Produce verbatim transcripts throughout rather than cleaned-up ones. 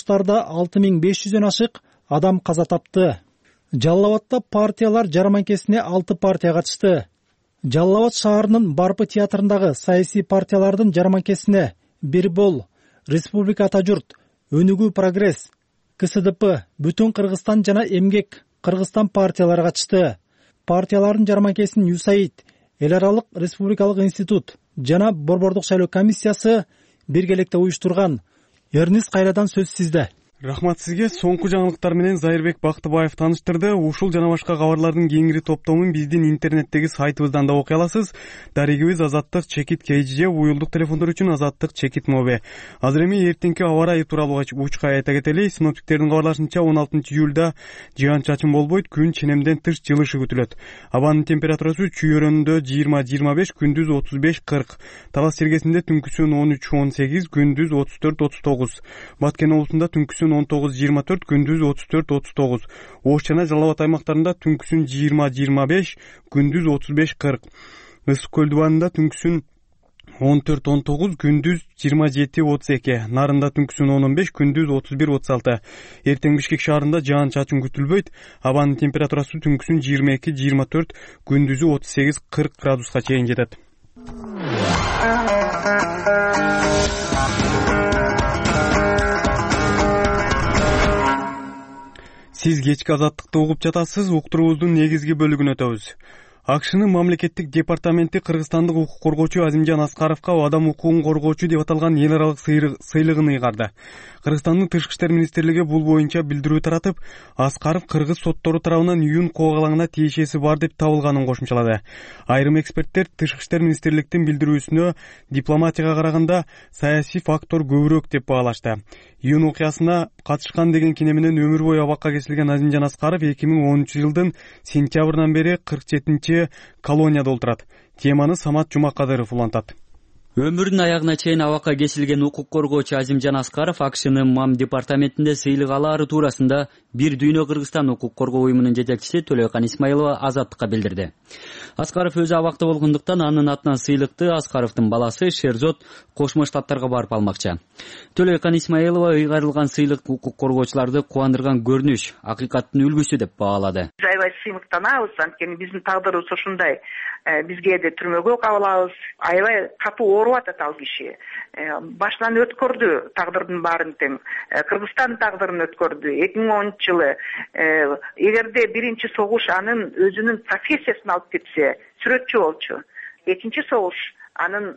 согуштарда алты миң беш жүздөн ашык адам каза тапты. Жалал Абадта партиялар жарманкесине алты партия катышты. Жалал Абад шаарынын Барпы театрындагы саясий партиялардын жарманкесине Бир бол, Республика Ата журт, Өнүгүү Прогресс, К С Д П, Бүтүн Кыргызстан жана Эмгек Кыргызстан партиялары катышты. Партиялардын жарманкесин ЮСАИД, Эл аралык республикалык институт жана Борбордук шайлоо комиссиясы биргеликте уюштурган. Эрнис кайрадан сөз сизде. Рахмат сизге. Соңку жаңылыктар менен Зайырбек Бактыбаев таныштырды. Ушул жана башка кабарлардын кеңири топтомун биздин интернеттеги сайтыбыздан да окуй аласыз. Дарегибиз Азаттык Чекит Кейжи, уюлдук телефондор үчүн Азаттык Чекит Моби. Азыр эми эртеңки аба ырайы тууралуу учка айта кетели. Синоптиктердин кабарлашынча он алтынчы июлда жыган-чачын болбойт, күн ченемден тыш жылышы күтүлөт. Абанын температурасы чүйөрөндө жыйырма жыйырма беш, күндүз отуз беш кырк. Талас сергесинде түнкүсүн он үч он сегиз, күндүз отуз төрт отуз тогуз. Баткен облусунда түнкүсүн он тогуз жыйырма төрт, күндүз отуз төрт отуз тогуз. Ош жана Жалал Абад аймактарында түнкүсүн жыйырма жыйырма беш, күндүз отуз беш кырк. Ысык көл дубанында түнкүсүн он төрт он тогуз, күндүз жыйырма жети отуз эки. Нарында түнкүсүн он он беш, күндүз отуз бир отуз алты. Эртең Бишкек шаарында жаан-чачын күтүлбөйт. Абанын температурасы түнкүсүн жыйырма эки жыйырма төрт, күндүзү отуз сегиз кырк градуска чейин жетет. Сиз кечки Азаттыкты угуп жатасыз. Уктуруубуздун негизги бөлүгүнө өтөбүз. АКШнын мамлекеттик департаменти кыргызстандык укук коргоочу Азимжан Аскаровго адам укугун коргоочу деп аталган эл аралык сыйлыгын ыйгарды. Кыргызстандын Тышкы иштер министрлиги бул боюнча билдирүү таратып, Аскаров кыргыз соттору тарабынан июнь коогалаңына тиешеси бар деп табылганын кошумчалады. Айрым эксперттер Тышкы иштер министрликтин билдирүүсүнө дипломатияга караганда саясий фактор көбүрөөк деп баалашты. Июнь окуясына катышкан деген кине менен өмүр бою абакка кесилген Азимжан Аскаров эки миң онунчу жылдын сентябрынан бери кырк жетинчи колонияда отурат. Теманы Самат Жумакадыров улантат. Өмүрүнүн аягына чейин абакка кесилген укук коргоочу Азимжан Аскаров АКШнын МАМ департаментинде сыйлык алаары туурасында Бир Дүйнө Кыргызстан укук коргоо уюмунун жетекчиси Төлөйкан Исмаилова Азаттыкка билдирди. Аскаров өзү абакта болгондуктан анын атынан сыйлыкты Аскаровдун баласы Шерзот Кошмо Штаттарга барып алмакчы. Төлөйкан Исмаилова ыйгарылган сыйлык укук коргоочуларды кубандырган көрүнүш, акыйкаттын үлгүсү деп баалады. Аябай сыймыктанабыз, анткени биздин тагдырыбыз ушундай. Бизге де түрмөгө кабылабыз. Аябай катуу ооруп атат ал киши. Башынан өткөрдү тагдырдын баарын тең. Кыргызстан тагдырын өткөрдү. эки миң онунчу жылы эгерде биринчи согуш анын өзүнүн профессиясын алып кетсе, сүрөтчү болчу. Экинчи согуш анын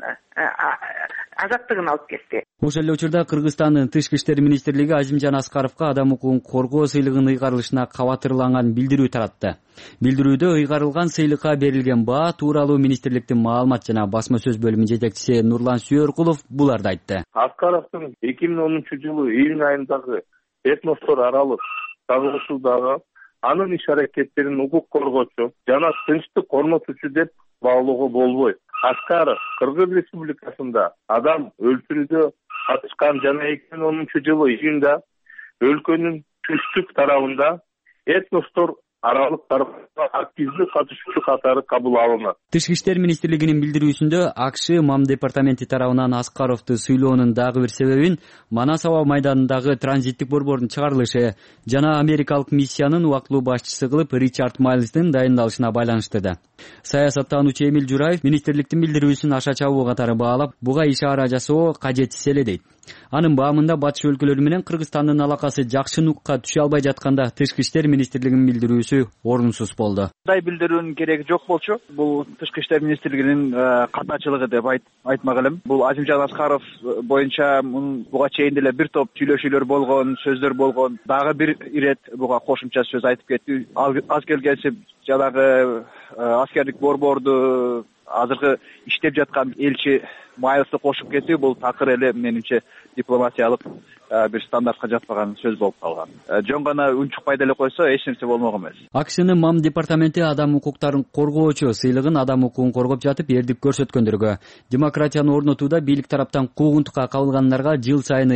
азаттыгын алып кетти. Ошол эле учурда Кыргызстандын Тышкы иштер министрлиги Азимжан Аскаровго адам укугун коргоо сыйлыгын ыйгарылышына кабатырланган билдирүү таратты. Билдирүүдө ыйгарылган сыйлыкка берилген баа тууралуу министрликтин маалымат жана басма сөз бөлүмүнүн жетекчиси Нурлан Сүйөркулов буларды айтты. Аскаровдун эки миң онунчу жылы июнь айындагы этностор аралык чагылышуудагы анын иш аракеттерин укук коргоочу жана тынчтык орнотуучу деп баалоого болбойт. Аскаров Кыргыз Республикасында адам өлтүрүүдө катышкан жана эки миң онунчу жылы июнда өлкөнүн түштүк тарабында этностор аралык активдүү катышуучу катары кабыл алынат. Тышкы иштер министрлигинин билдирүүсүндө АКШ МАМ департаменти тарабынан Аскаровду сыйлоонун дагы бир себебин Манас аба майданындагы транзиттик борбордун чыгарылышы жана америкалык миссиянын убактылуу башчысы кылып Ричард Майлздын дайындалышына байланыштырды. Саясаттануучу Эмил Жураев министрликтин билдирүүсүн аша чабуу катары баалап, буга ишара жасоо кажетсиз эле дейт. Анын баамында батыш өлкөлөрү менен Кыргызстандын алакасы жакшы нукка түшө албай жатканда Тышкы иштер министрлигинин билдирүүсү орунсуз болду. Мындай билдирүүнүн кереги жок болчу. Бул Тышкы иштер министрлигинин катначылыгы деп айтмак элем. Бул Азимжан Аскаров боюнча буга чейин деле бир топ сүйлөшүүлөр болгон, сөздөр болгон. Дагы бир ирет буга кошумча сөз айтып кетти. Аз келгенси жанагы аскердик борборду азыркы иштеп жаткан элчи Майлзды кошуп кетти. Бул такыр эле менимче дипломатиялык бир стандартка жатпаган сөз болуп калган. Жөн гана үн чыкпай деле койсо эч нерсе болмок эмес. АКШнын МАМ департаменти адам укуктарын коргоочу сыйлыгын адам укугун коргоп жатып эрдик көрсөткөндөргө, демократияны орнотууда бийлик тараптан куугунтукка кабылгандарга жыл сайын ыйгарат.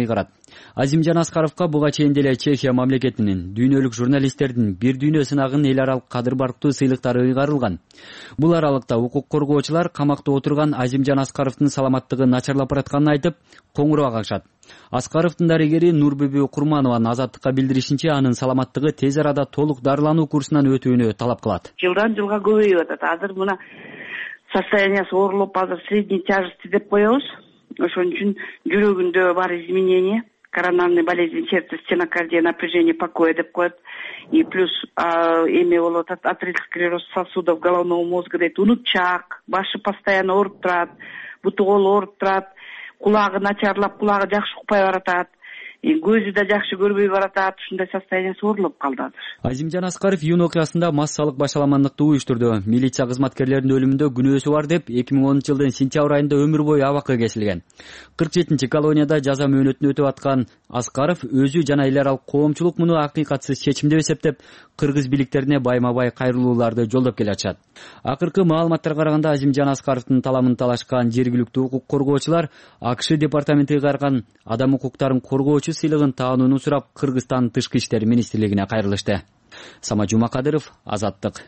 Азимжан Аскаровго буга чейин деле Чехия мамлекетинин дүйнөлүк журналисттердин бир дүйнө сынагын эл аралык кадыр барктуу сыйлыктары ыйгарылган. Бул аралыкта укук коргоочулар камакта отурган Азимжан Аскаровдун саламаттыгы начарлап баратканын айтып, коңуроо кагышат. Аскаровдун дарыгери Нурбүбү Курманованын Азаттыкка билдиришинче, анын саламаттыгы тез арада толук дарылануу курсунан өтүүнү талап кылат. Жылдан жылга көбөйүп атат. Азыр мына состояниясы оорулуп, азыр средней тяжести деп коебуз. Ошон үчүн жүрөгүндө бар изменение, коронарный болезнь сердца, стенокардия, напряжение покоя деп коет. И плюс эме болуп атат, артериальный склероз сосудов головного мозга дейт, унутчак, башы постоянно ооруп турат, буту колу ооруп турат, кулагы начарлап, кулагы жакшы укпай баратат. Көзү да жакшы көрбөй баратат, ушундай состояниясы оорулуп калды азыр. Азимжан Аскаров июнь окуясында массалык башаламандыкты уюштурду. Милиция кызматкерлеринин өлүмүндө күнөөсү бар деп эки миң онунчу жылдын сентябрь айында өмүр бою абакка кесилген. кырк жетинчи колонияда жаза мөөнөтүн өтүп аткан Аскаров өзү жана эл аралык коомчулук муну акыйкатсыз чечим деп эсептеп, кыргыз бийликтерине байма-бай кайрылууларды жолдоп келе атышат. Акыркы маалыматтарга караганда Азимжан Аскаровдун таламын талашкан жергиликтүү укук коргоочулар АКШ департаменти ыйгарган адам укуктарын коргоочу сыйлыгын таанууну сурап Кыргызстан тышкы иштер министрлигине кайрылышты. Сама Жумакадыров, Азаттык.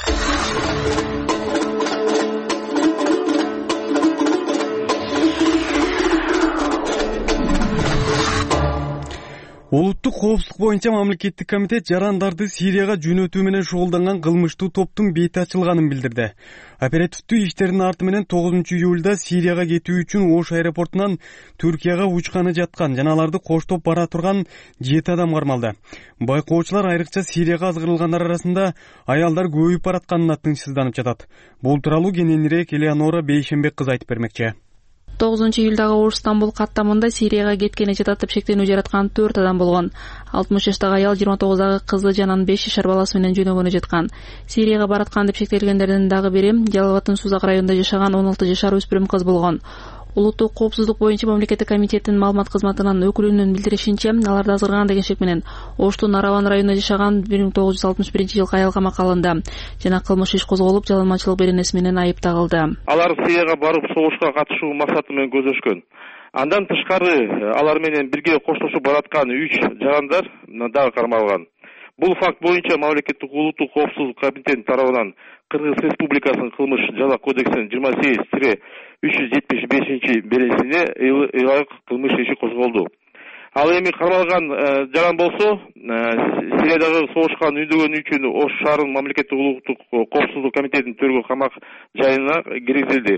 Улуттук коопсуздук боюнча мамлекеттик комитет жарандарды Сирияга жөнөтүү менен шугулданган кылмыштуу топтун бети ачылганын билдирди. Оперативдүү иштердин арты менен тогузунчу июлда Сирияга кетүү үчүн Ош аэропортунан Түркияга учканы жаткан жана аларды коштоп бара турган жети адам кармалды. Байкоочулар айрыкча Сирияга азгырылгандар арасында аялдар көбөйүп баратканына тынчсызданып жатат. Бул тууралуу кененирээк Элеонора Бейшенбек кыз айтып бермекчи. тогузунчу июлдагы Ош Стамбул каттамында Сирияга кеткени жатат деп шектенүү жараткан төрт адам болгон. алтымыш жаштагы аял жыйырма тогуздагы кызы жанан беш жашар баласы менен жөнөгөнү жаткан. Сирияга бараткан деп шектелгендердин дагы бири Жалалабадтын Сузак районунда жашаган он алты жашар өспүрүм кыз болгон. Улуттук коопсуздук боюнча мамлекеттик комитеттин маалымат кызматынын өкүлүнүн билдиришинче, аларды азгырган деген шек менен Оштун Араван районунда жашаган бир миң тогуз жүз алтымыш биринчи жылкы аял камакка алынды жана кылмыш иш козголуп, жаланмачылык беренеси менен айып тагылды. Алар Сирияга барып согушка катышуу максаты менен көздөшкөн. Андан тышкары алар менен бирге коштошуп бараткан үч жарандар дагы кармалган. Бул факт боюнча мамлекеттик улуттук коопсуздук комитети тарабынан Кыргыз Республикасынын кылмыш жаза кодексинин жыйырма сегиз үч жүз жетимиш бешинчи беренесине ылайык кылмыш иши козголду. Ал эми кармалган жаран болсо Сириядагы согушка үндөгөн үчүн Ош шаарынын мамлекеттик улуттук коопсуздук комитетинин төргө камак жайына киргизилди.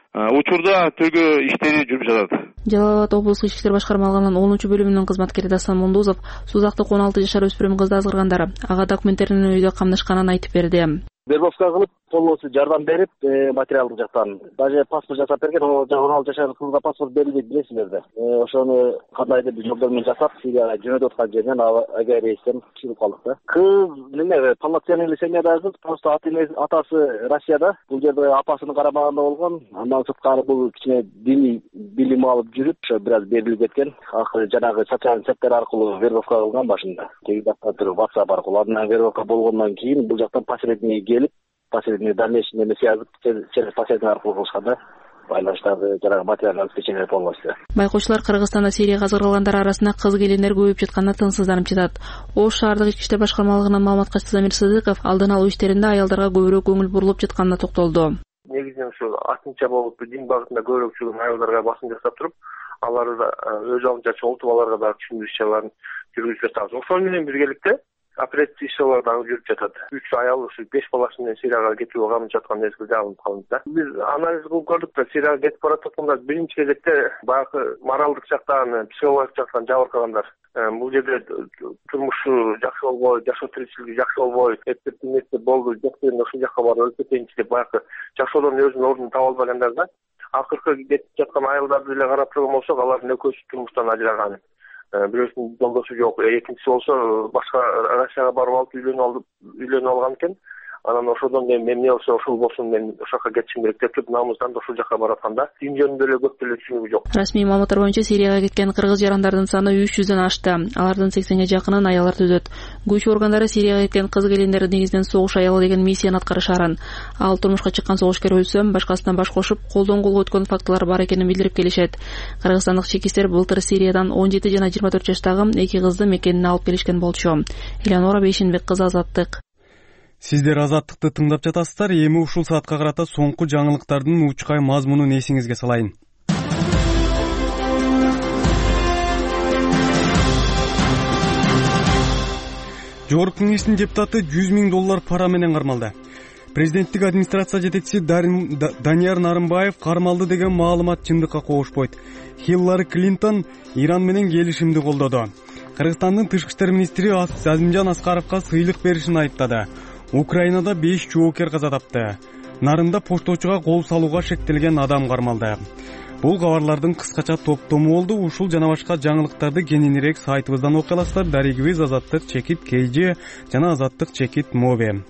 Учурда тергөө иштери жүрүп жатат. Жалалабад облустук ички иштер башкармалыгынын онунчу бөлүмүнүн кызматкери Дасан Мундузов Сузактык он алты жашар өспүрүм кызды азгыргандар, ага документтеринин үйдө камдашканын айтып берди. Вербовка кылып, толугу жардам берип, материалдык жактан. Даже паспорт жасап берген, он алты жашар кызга паспорт берилди, билесиздер. Ошону кандайдыр бир жолдор менен жасап, Сирияга жөнөтүп аткан жеринен ага рейстен чыгып калдык да. Кыз неме, полноценный семьяда кыз, просто атасы Россияда, бул жерде апасынын карамагында болгон. Андан сырткары бул кичине диний билим алып жүрүп, ошо бир аз берилип кеткен. Акыры жанагы социалдык сеттер аркылуу вербовка кылган башында. Теги жактан WhatsApp аркылуу андан вербовка болгондон кийин бул жактан посредник келип, посредник дальнейший немесе жазып, через посредник аркылуу кылышканда байланыштарды жанагы материалдык обеспечение полностью. Байкоочулар Кыргызстанда Сирияга азгырылгандар арасында кыз келиндер көбөйүп жатканына тынчсызданып жатат. Ош шаардык ички иштер башкармалыгынын маалымат катчысы Замир Сыдыков алдын алуу иштеринде аялдарга көбүрөөк көңүл бурулуп жатканына токтолду. Негизинен ушу артынча болуп дин багытында көбүрөөк жүргөн аялдарга басым жасап туруп, аларды да өз алдынча чогултуп аларга да түшүндүрүү иш-чараларын жүргүзүп жатабыз. Ошол менен биргеликте оперативдик иш-чаралар дагы жүрүп жатат. үч аял ушу беш баласы менен Сирияга кетүүгө камын жаткан мезгилде алынып калды да. Биз анализ кылып көрдүк да, Сирияга кетип бараткандар биринчи кезекте баягы моралдык жактан, психологик жактан жабыркагандар. Бул жерде турмушу жакшы болбой, жашоо тиричилиги жакшы болбой, эптеп нерсе болду, жок дегенде ушул жакка барып өлүп кетейинчи деп баягы жашоодон өзүнүн ордун таба албагандар да. Акыркы кетип жаткан аялдарды эле карап турган болсок, алардын экөөсү турмуштан ажыраган. Бирөөсүнүн жолдошу жок, экинчиси болсо башка Россияга барып алып үйлөнүп алып, үйлөнүп алган экен. анан ошодон кийин мен эмне болсо ушул болсун, мен ошол жака кетишим керек деп туруп, намуздан ушул жака барып атканда дин жөнүндө эле көп деле түшүнүгү жок. Расмий маалыматтар боюнча Сирияга кеткен кыргыз жарандардын саны үч жүздөн ашты. Алардын сексенге жакынын аялдар түзөт. Күч органдары Сирияга кеткен кыз келиндер негизинен согуш аялы деген миссияны аткарышарын, ал турмушка чыккан согушкер өлсө башкасынан баш кошуп колдон колго өткөн фактылар бар экенин билдирип келишет. Кыргызстандык чекистер былтыр Сириядан он жети жана жыйырма төрт жаштагы эки кызды мекенине алып келишкен болчу. Элеонора Бейшенбек кызы, Азаттык. Сиздер Азаттыкты тыңдап жатасыздар. Эми ушул саатка карата соңку жаңылыктардын учкай мазмунун эсиңизге салайын. Жогорку Кеңештин депутаты жүз миң доллар пара менен кармалды. Президенттик администрация жетекчиси Данияр Нарымбаев кармалды деген маалымат чындыкка кошпойт. Хиллари Клинтон Иран менен келишимди колдоду. Кыргызстандын тышкы иштер министри Азимжан Аскаровго сыйлык беришин айыптады. Украинада беш жоокер каза тапты. Нарында пошточуга кол салууга шектелген адам кармалды. Бул кабарлардын кыскача топтому болду. Ушул жана башка жаңылыктарды кененирээк сайтыбыздан окуй аласыздар. Дарегибиз Азаттык чекит kg жана Азаттык чекит mobi.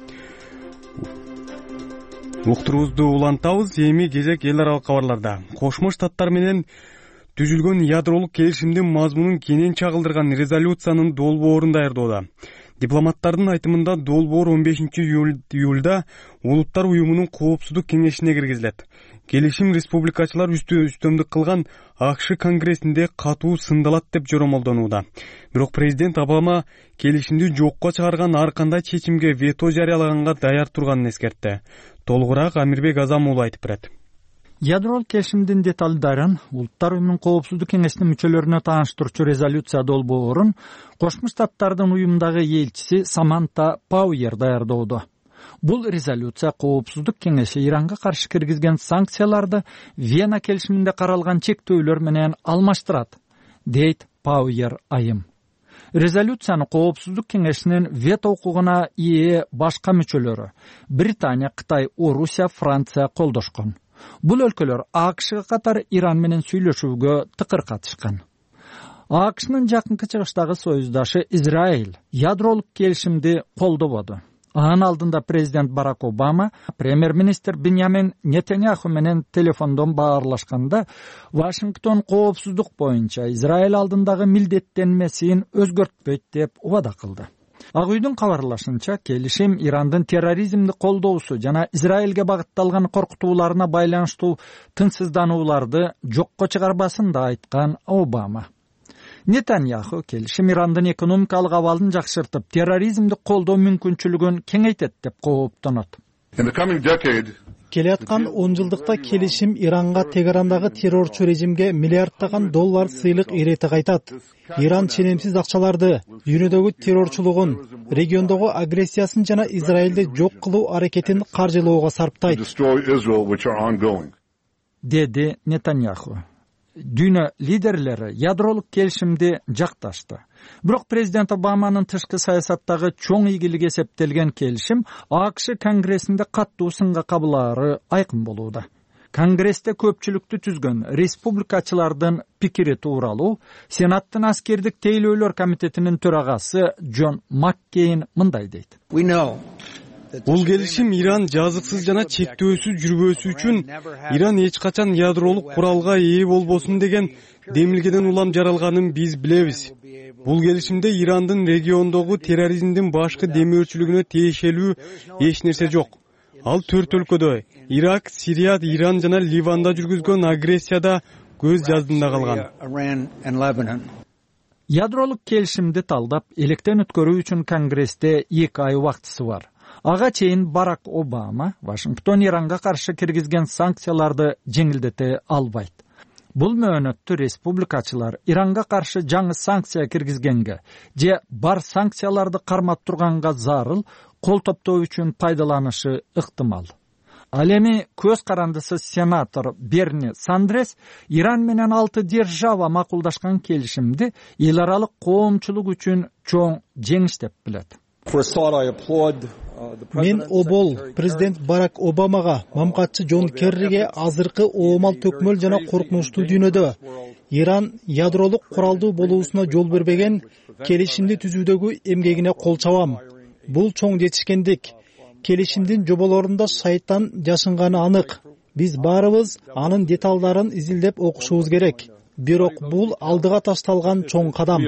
Уктуруубузду улантабыз. Эми кезек эл аралык кабарларда. Кошмо Штаттар менен түзүлгөн ядролук келишимдин мазмунун кенен чагылдырган резолюциянын долбоорун даярдоодо. Дипломаттардын айтымында долбоор он бешинчи июлда Улуттар уюмунун коопсуздук кеңешине киргизилет. Келишим республикачылар үстөмдүк кылган АКШ конгрессинде катуу сындалат деп жоромолдонууда. Бирок президент Обама келишимди жокко чыгарган ар кандай чечимге вето жарыялаганга даяр турганын эскертти. Толугураак Амирбек Азамуулу айтып берет. Ядролук келишимдин деталдарын Улуттар уюмунун коопсуздук кеңешинин мүчөлөрүнө тааныштыруучу резолюция долбоорун Кошмо Штаттардын уюмдагы элчиси Саманта Пауэр даярдоодо. Бул резолюция коопсуздук кеңеши Иранга каршы киргизген санкцияларды Вена келишиминде каралган чектөөлөр менен алмаштырат, дейт Пауэр айым. Резолюцияны коопсуздук кеңешинин вето укугуна ээ башка мүчөлөрү Британия, Кытай, Орусия, Франция колдошкон. Бул өлкөлөр АКШга катар Иран менен сүйлөшүүгө тыкыр катышкан. АКШнын жакынкы чыгыштагы союздашы Израиль ядролук келишимди колдободу. Анын алдында президент Барак Обама премьер-министр Биньямин Нетаньяху менен телефондон баарлашканда Вашингтон коопсуздук боюнча Израиль алдындагы милдеттенмесин өзгөртпөйт деп убада кылды. Ак үйдүн кабарлашынча, келишим Ирандын терроризмди колдоосу жана Израилге багытталган коркутууларына байланыштуу тынчсызданууларды жокко чыгарбасын да айткан Обама. Нетаньяху келишим Ирандын экономикалык абалын жакшыртып, терроризмди колдоо мүмкүнчүлүгүн кеңейтет деп кооптонот. Келаткан он жылдыкта келишим Иранга Тегерандагы террорчу режимге миллиарддаган доллар сыйлык ирети кайтат. Иран ченемсиз акчаларды, дүйнөдөгү террорчулугун, региондогу агрессиясын жана Израилди жок кылуу аракетин каржылоого сарптайт, деди Нетаньяху. Дүйнө лидерлери ядролук келишимди жакташты. Бирок президент Обаманын тышкы саясаттагы чоң ийгилиги эсептелген келишим АКШ конгрессинде каттуу сынга кабылаары айкын болууда. Конгрессте көпчүлүктү түзгөн республикачылардын пикири тууралуу Сенаттын аскердик тейлөөлөр комитетинин төрагасы Джон Маккейн мындай дейт. Бул келишим Иран жазыксыз жана чектөөсүз жүрбөсү үчүн Иран эч качан ядролук куралга ээ болбосун деген демилгеден улам жаралганын биз билебиз. Бул келишимде Ирандын региондогу терроризмдин башкы демөөрчүлүгүнө тиешелүү эч нерсе жок. Ал төрт өлкөдө Ирак, Сирия, Иран жана Ливанда жүргүзгөн агрессияда көз жаздында калган. Ядролук келишимди талдап, электен өткөрүү үчүн Конгрессте эки ай убактысы бар. Ага чейин Барак Обама Вашингтон Иранга каршы киргизген санкцияларды жеңилдете албайт. Бул мөөнөттү республикачылар Иранга каршы жаңы санкция киргизгенге же бар санкцияларды кармап турганга зарыл кол топтоо үчүн пайдаланышы ыктымал. Ал эми көз карандысыз сенатор Берни Сандрес Иран менен алты держава макулдашкан келишимди эл аралык коомчулук үчүн чоң жеңиш деп билет. Мен обол президент Барак Обамага, мамгатчы Джон Керриге азыркы оомал төкмөл жана коркунучтуу дүйнөдө Иран ядролук куралдуу болуусуна жол бербеген келишимди түзүүдөгү эмгегине кол чабам. Бул чоң жетишкендик. келишимдин жоболорунда шайтан жашынганы анык. Биз баарыбыз анын деталдарын изилдеп окушубуз керек. Бирок бул алдыга ташталган чоң кадам.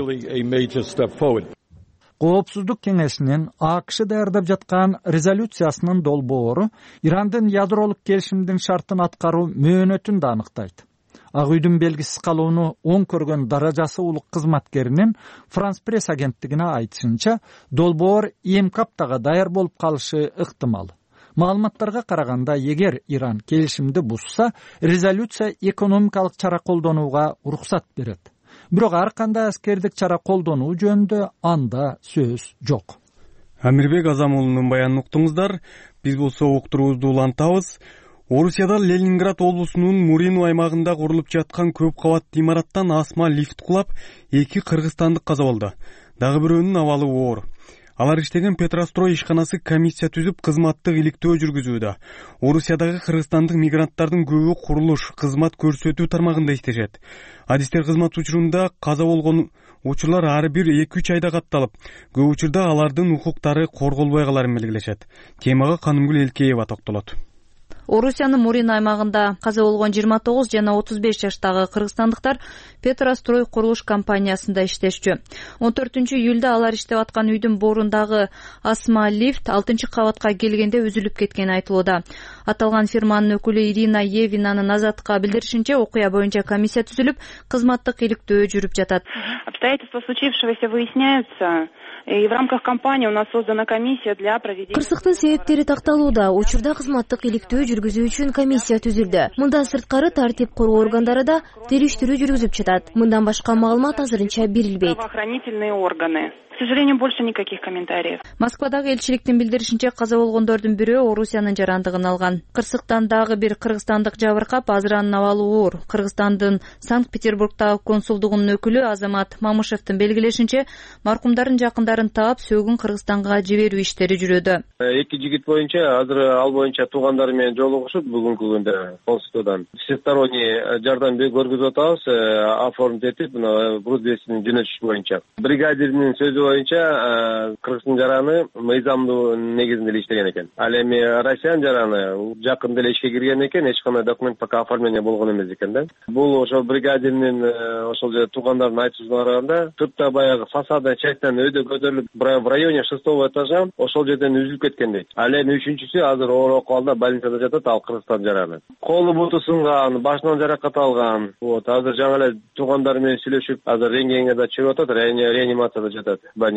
Коопсуздук кеңешинин АКШ даярдап жаткан резолюциясынын долбоору Ирандын ядролук келишимдин шартын аткаруу мөөнөтүн да аныктайт. Ак үйдүн белгисиз калууну оң көргөн даражасы улук кызматкеринин Франс пресс агенттигине айтышынча, долбоор и эм каптага даяр болуп калышы ыктымал. Маалыматтарга караганда, эгер Иран келишимди бузса, резолюция экономикалык чара колдонууга уруксат берет. Бирок ар кандай аскердик чара колдонуу жөнүндө анда сөз жок. Амирбек Азамуулунун баянын уктуңуздар. Биз болсо уктуруубузду улантабыз. Орусияда Ленинград облусунун Мурино аймагында курулуп жаткан көп кабаттуу имараттан асма лифт кулап, эки кыргызстандык каза болду. Дагы бирөөнүн абалы оор. Алар иштеген Петрострой ишканасы комиссия түзүп, кызматтык иликтөө жүргүзүүдө. Орусиядагы кыргызстандык мигранттардын көбү курулуш, кызмат көрсөтүү тармагында иштешет. Адистер кызмат учурунда каза болгон учурлар ар бир эки үч айда катталып, көп учурда алардын укуктары корголбой каларын белгилешет. Темага Канымгүл Элкеева токтолот. Орусиянын Мурино аймагында каза болгон жыйырма тогуз жана отуз беш жаштагы кыргызстандыктар Петрострой курулуш компаниясында иштешчү. он төртүнчү июлда алар иштеп аткан үйдүн борундагы асма лифт алтынчы кабатка келгенде үзүлүп кеткени айтылууда. Аталган фирманын өкүлү Ирина Евинанын Азатка билдиришинче, окуя боюнча комиссия түзүлүп, кызматтык иликтөө жүрүп жатат. Обстоятельства случившегося выясняются. И в рамках кампании у нас создана комиссия для проведения. Кырсыктын себептери такталууда. Учурда кызматтык иликтөө жүргүзүү үчүн комиссия түзүлдү. Мындан сырткары тартип коруу органдары да териштирүү жүргүзүп жатат. Мындан башка маалымат азырынча берилбейт. Правоохранительные органы. К сожалению, больше никаких комментариев. Москвадагы элчиликтин билдиришинче, каза болгондордун бирөө Орусиянын жарандыгын алган. Кырсыктан дагы бир кыргызстандык жабыркап, азыр анын абалы оор. Кыргызстандын Санкт-Петербургдагы консулдугунун өкүлү Азамат Мамышевдин белгилешинче, маркумдардын жакындарын таап, сөөгүн Кыргызстанга жиберүү иштери жүрүүдө. Эки жигит боюнча азыр ал боюнча туугандары менен жолугушуп, бүгүнкү күндө консулдуктан всесторонний жардам көргөзүп атабыз, оформить этип, Грузиясынын жөнөтүш боюнча. Бригадирдин сөзү боюнча Кыргыздын жараны мыйзамдуу негизинде эле иштеген экен. Ал эми Россиянын жараны жакында эле ишке кирген экен, эч кандай документ пока оформление болгон эмес экен да. Бул ошо бригадирдин ошол же туугандардын айтуусуна караганда, төрттө баягы фасада частьтан өйдө көтөрүлүп, в районе шестого этажа ошол жерден үзүлүп кеткен дейт. Ал эми үчүнчүсү азыр оор акыбалда больницада жатат, ал Кыргызстан жараны. Колу буту сынган, башынан жаракат алган. Вот, азыр жаңы эле туугандары менен сүйлөшүп, азыр рентгенге да чыгып атат, реанимацияда жатат.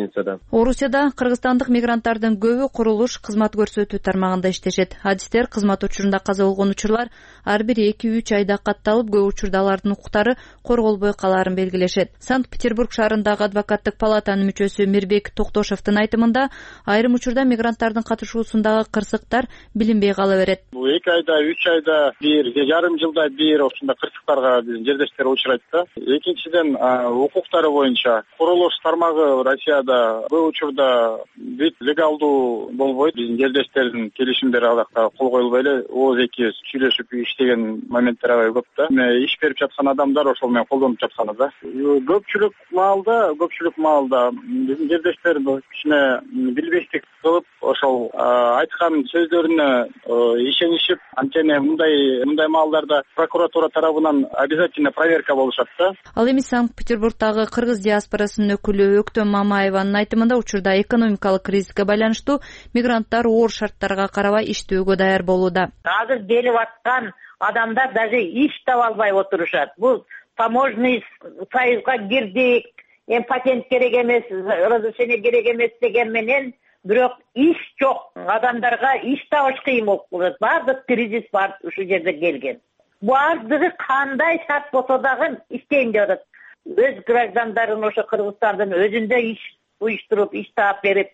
Орусияда кыргызстандык мигранттардын көбү курулуш, кызмат көрсөтүү тармагында иштешет. Адистер кызмат учурунда каза болгон учурлар ар бир эки үч айда катталып, көп учурда алардын укуктары корголбой калаарын белгилешет. Санкт-Петербург шаарындагы адвокаттык палатанын мүчөсү Мирбек Токтошевдун айтымында, айрым учурда мигранттардын катышуусундагы кырсыктар билинбей кала берет. Бул эки айда, үч айда бир, жарым жылда бир ушундай кырсыктарга биздин жердештер учурайт да. Экинчиден, укуктары боюнча курулуш тармагы Россияда бұл учурда бүт легалдуу болбойт. Биздин жердештердин келишимдери алакта кол коюлбай эле ооз эки сүйлөшүп иштеген моменттер аябай көп да. Иш берип жаткан адамдар ошол менен колдонуп жатканы да. Көпчүлүк маалда, көпчүлүк маалда биздин жердештер кичине билбестик кылып, ошол айткан сөздөрүнө ишенишип, анткени мындай мындай маалдарда прокуратура тарабынан обязательно проверка болушат да. Ал эми Санкт-Петербургдагы кыргыз диаспорасынын өкүлү Өктөм Мамаеванын айтымында, учурда экономикалык кризиске байланыштуу мигранттар оор шарттарга карабай иштөөгө даяр болууда. Азыр делип аткан адамдар даже иш таба албай отурушат. Бул таможенный союзга кирдик, эми патент керек эмес, разрешение керек эмес деген менен, бирок иш жок. Адамдарга иш табыш кыйын болуп калат. Баардык кризис бар ушул жерде келген. Баардыгы кандай шарт болсо дагы иштейм деп атат. Өз граждандарын ошо Кыргызстандын өзүндө иш уюштуруп, иш таап берип,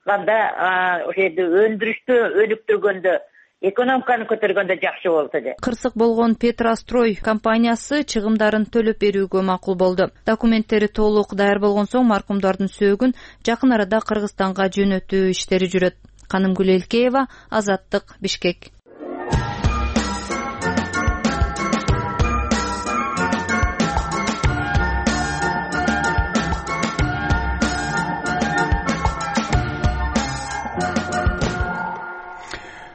канда ошо жерде өндүрүштү өнүктүргөндө, экономиканы көтөргөндө жакшы болот эле. Кырсык болгон Петрострой компаниясы чыгымдарын төлөп берүүгө макул болду. Документтери толук даяр болгон соң маркумдардын сөөгүн жакын арада Кыргызстанга жөнөтүү иштери жүрөт. Канымгүл Элкеева, Азаттык, Бишкек.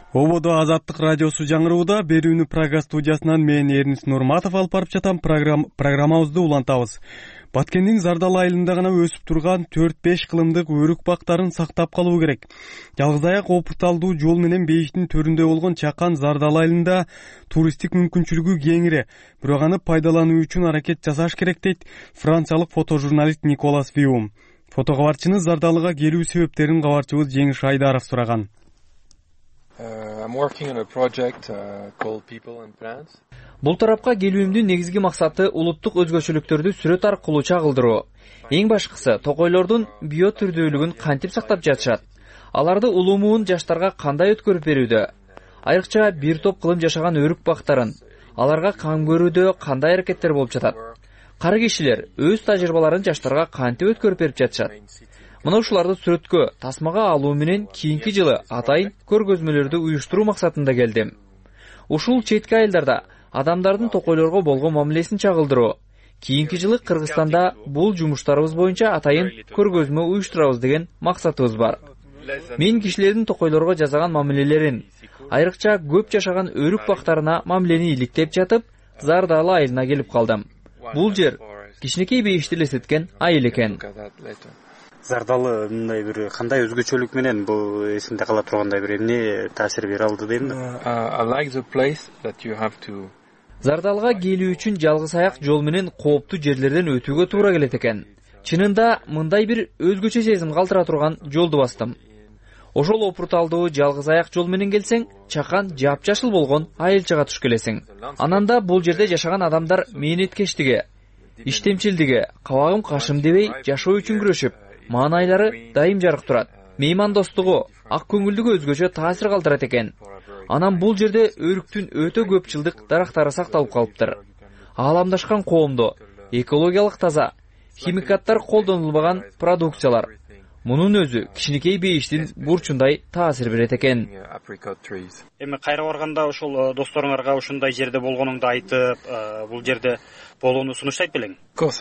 ободо Азаттык радиосу жаңырууда. Берүүнү Прага студиясынан мен Эрнис Нурматов алып барып жатам. Программабызды улантабыз. Баткендин Зардал айылында гана өсүп турган төрт беш кылымдык өрүк бактарын сактап калуу керек. Жалгыз аяк опурталдуу жол менен бейиштин төрүндө болгон чакан Зардал айылында туристтик мүмкүнчүлүгү кеңири. Бирок аны пайдалануу үчүн аракет жасаш керек дейт франциялык фотожурналист Николас Виум. Фотокабарчыны Зардалыга келүү себептерин кабарчыбыз Жеңиш Айдаров сураган. Бул тарапка келүүмдүн негизги максаты улуттук өзгөчөлүктөрдү сүрөт аркылуу чагылдыруу. Эң башкысы токойлордун био түрдүүлүгүн кантип сактап жатышат, аларды улумуун жаштарга кандай өткөрүп берүүдө, айрыкча бир топ кылым жашаган өрүк бактарын, аларга кам көрүүдө кандай аракеттер болуп жатат. Кары кишилер өз тажрыйбаларын жаштарга кантип өткөрүп берип жатышат. Мына ушуларды сүрөткө тасмага алуу менен кийинки жылы атайын көргөзмөлөрдү уюштуруу максатында келдим. Ушул четки айылдарда адамдардын токойлорго болгон мамилесин чагылдыруу. Кийинки жылы Кыргызстанда бул жумуштарыбыз боюнча атайын көргөзмө уюштурабыз деген максатыбыз бар. Мен кишилердин токойлорго жасаган мамилелерин, айрыкча көп жашаган өрүк бактарына мамилени иликтеп жатып, Зардалы айылына келип калдым. Бул жер кичинекей бейишти элестеткен айыл экен. Зардалы мындай бир кандай өзгөчөлүк менен бул эсимде кала тургандай бир эмне таасир бере алды дейм. Зардалга келүү үчүн жалгыз аяк жол менен кооптуу жерлерден өтүүгө туура келет экен. Чынында мындай бир өзгөчө сезим калтыра турган жолду бастым. Ошол опурталдуу жалгыз аяк жол менен келсең, чакан жапжашыл болгон айылчага туш келесиң. Анан да бул жерде жашаган адамдар мээнеткечтиги, иштемчилдиги, кабагым кашым дебей жашоо үчүн күрөшүп, маанайлары дайым жарык турат. Меймандостугу, ак көңүлдүгү өзгөчө таасир калтырат экен. Анан бул жерде өрүктүн өтө көп жылдык дарактары сакталып калыптыр. Ааламдашкан коомдо, экологиялык таза, химикаттар колдонулбаган продукциялар. Мунун өзү кичинекей бейиштин бурчундай таасир берет экен. Эми кайра барганда ошол досторуңарга ушундай жерде болгонуңду айтып, бул жерде болууну сунуштайт белең?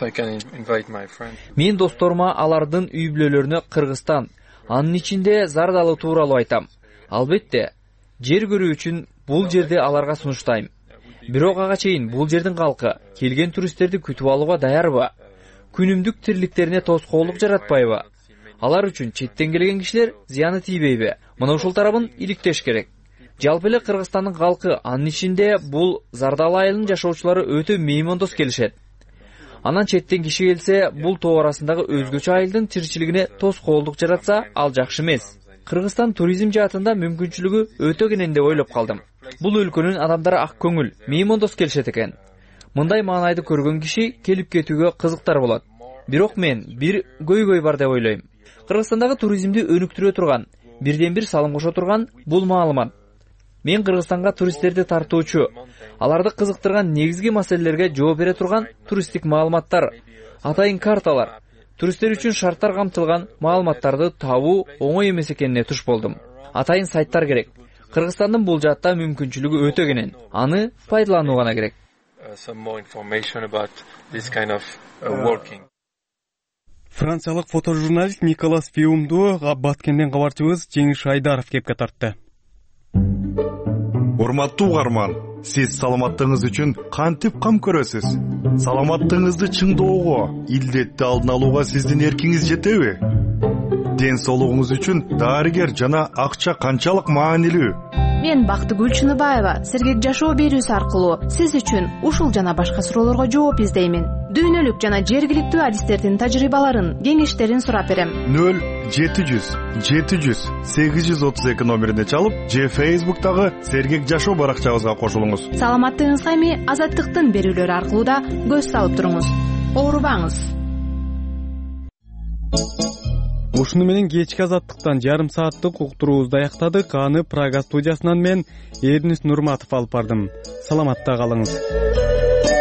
Мен досторума алардын үй бүлөлөрүнө Кыргызстан, анын ичинде Зардалы тууралуу айтам. Албетте, жер көрүү үчүн бул жерде аларга сунуштайм. Бирок ага чейин бул жердин калкы келген туристтерди күтүп алууга даярбы? Күнүмдүк тириликтерине тоскоолдук жаратпайбы? Алар үчүн четтен келген кишилер зыяны тийбейби? Мына ушул тарабын иликтеш керек. Жалпы эле Кыргызстандын калкы, анын ичинде бул Зардалы айылынын жашоочулары өтө меймандос келишет. Анан четтен киши келсе, бул тоо арасындагы өзгөчө айылдын тиричилигине тоскоолдук жаратса, ал жакшы эмес. Кыргызстан туризм жаатында мүмкүнчүлүгү өтө кенен деп ойлоп калдым. Бул өлкөнүн адамдары ак көңүл, меймандос келишет экен. Мындай маанайды көргөн киши келип кетүүгө кызыктар болот. Бирок мен бир көйгөй бар деп ойлойм. Кыргызстандагы туризмди өнүктүрө турган, бирден бир салым кошо турган бул маалымат. Мен Кыргызстанга туристтерди тартуучу, аларды кызыктырган негизги маселелерге жооп бере турган туристтик маалыматтар, атайын карталар, туристтер үчүн шарттар камтылган маалыматтарды табуу оңой эмес экенине туш болдум. Атайын сайттар керек. Кыргызстандын бул жаатта мүмкүнчүлүгү өтө кенен. Аны пайдалануу гана керек. Франциялык фотожурналист Николас Виумду Баткенден кабарчыбыз Жеңиш Айдаров кепке тартты. Урматтуу угарман, сиз саламаттыгыңыз үчүн кантип кам көрөсүз? Саламаттыгыңызды чыңдоого, илдетти алдын алууга сиздин эркиңиз жетеби? Ден соолугуңуз үчүн дарыгер жана акча канчалык маанилүү? Мен Бактыгүл Чыныбаева сергек жашоо берүүсү аркылуу сиз үчүн ушул жана башка суроолорго жооп издеймин. Дүйнөлүк жана жергиликтүү адистердин тажрыйбаларын, кеңештерин сурап берем. нөл жети жүз жети жүз сегиз жүз отуз эки номерине чалып, же Facebook'тагы сергек жашоо баракчабызга кошулуңуз. Саламаттыгыңызга эми Азаттыктын берүүлөрү аркылуу да көз салып туруңуз. Оорубаңыз. Ушуну менен кечки Азаттыктан жарым сааттык уктуруубузду аяктадык. Аны Прага студиясынан мен Эрнис Нурматов алып бардым. Саламатта калыңыз.